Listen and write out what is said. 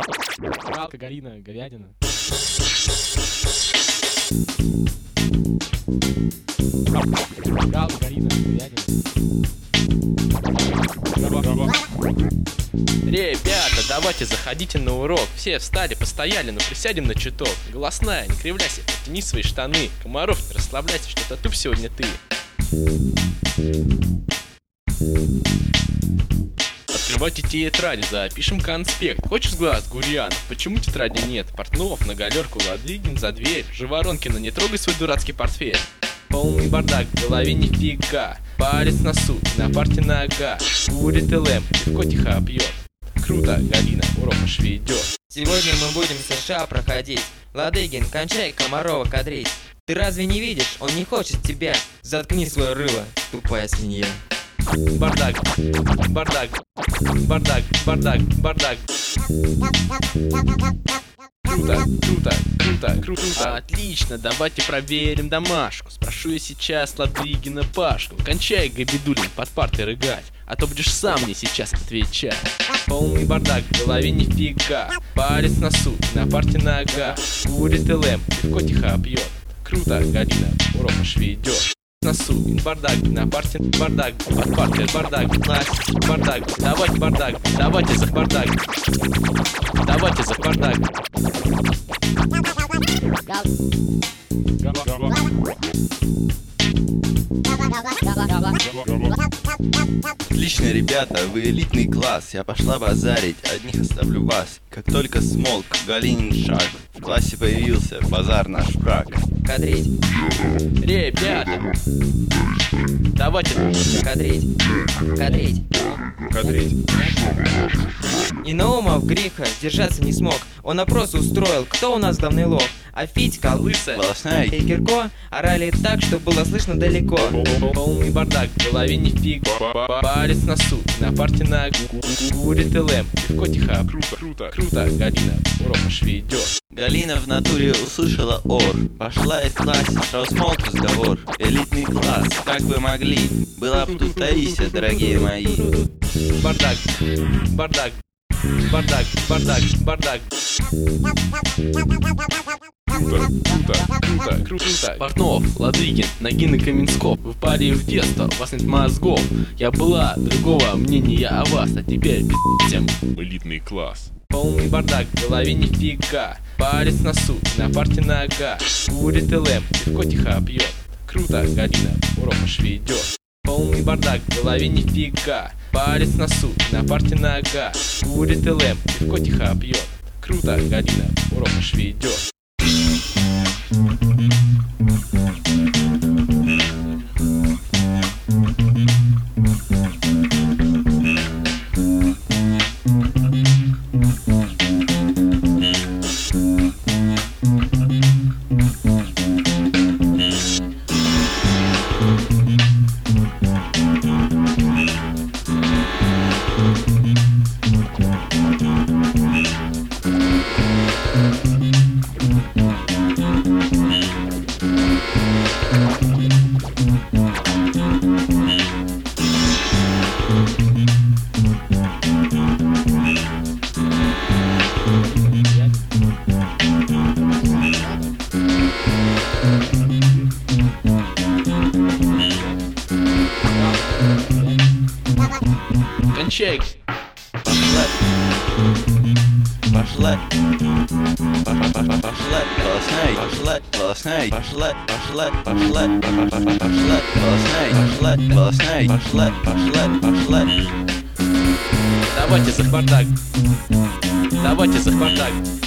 Галка, Галина, говядина. Галка, Галина, говядина. Ребята, давайте заходите на урок. Все встали, постояли, но присядем на чуток. Голосная, не кривляйся, потяни свои штаны. Комаров, не расслабляйся, что-то туп сегодня ты. Открывайте тетради, запишем конспект. Хочешь глаз, Гурьян? Почему тетради нет? Портнов на галерку, Ладыгин за дверь. Живоронкина, не трогай свой дурацкий портфель. Полный бардак, в голове нифига. Палец на носу, на парте нога. Курит ЛМ, легко тихо пьет. Круто, Галина, урок аж ведет. Сегодня мы будем США проходить. Ладыгин, кончай Комарова кадрить. Ты разве не видишь? Он не хочет тебя. Заткни свое рыло, тупая свинья. Бардак, бардак, бардак, бардак, бардак. Круто, круто, круто, круто. Отлично, давайте проверим домашку. Спрошу я сейчас Ладыгина Пашку. Кончай, Габидулин, под партой рыгать, а то будешь сам мне сейчас отвечать. Полный бардак, в голове нифига. Палец на носу, на парте нога. Курит ЛМ, легко тихо пьет. Круто, Галина, урок аж ведет. Носу, бардак, на парте бардак, под партой бардак, бардак, давайте бардак, давайте за бардак, давайте за бардак. Отлично, ребята, вы элитный класс. Я пошла базарить, одних оставлю вас. Как только смолк Галинин шаг, в классе появился базар наш враг. Кадрить, Ребята, давайте кадрить, кадрить. Кадрить. И Наумов греха держаться не смог. Он опрос устроил, кто у нас главный лох. А Фитька, лысая, Волосная. и Кирко орали так, что было слышно далеко. полный бардак, в голове нифига. Палец на носу, на парте нога. Курит ЛМ, легко тихо. Круто, круто, круто, Галина, урок аж ведет. Галина в натуре услышала ор. Пошла из класса, сразу смолк разговор. Элитный класс, как вы могли? Была бы тут Таисия, дорогие мои. Бардак, бардак, бардак, бардак, бардак. Круто, круто, круто, круто. Портнов, Ладыгин, Нагин и Каменсков. Вы впали в детство, у вас нет мозгов. Я была другого мнения о вас, а теперь всем элитный класс. Полный бардак, в голове нифига. Палец на носу, на парте нога. Курит ЛМ, легко тихо пьет. Круто, Галина, урок аж ведет. Полный бардак, в голове нифига. Палец на носу, на парте нога. Курит ЛМ, легко тихо пьет. Круто, Галина, урок аж ведет. Кончай. Пошла. Пошла. Пошла. Волосная. Пошла. Волосная. Пошла. Пошла. Пошла. Пошла. Волосная. Пошла. Волосная. Пошла. Пошла. Пошла. Давайте за бардак. Давайте за бардак.